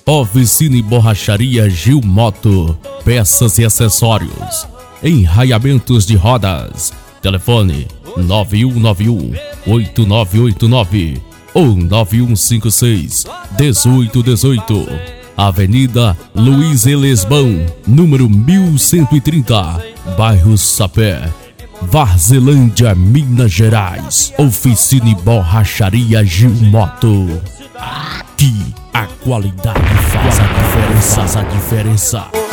Oficina e Borracharia Gil Moto, peças e acessórios, enraiamentos de rodas. Telefone 9191-8989 ou 9156-1818. Avenida Luiz Elesbão, número 1130, bairro Sapé, Varzelândia, Minas Gerais. Oficina e Borracharia Gil Moto. Aqui a qualidade faz a diferença.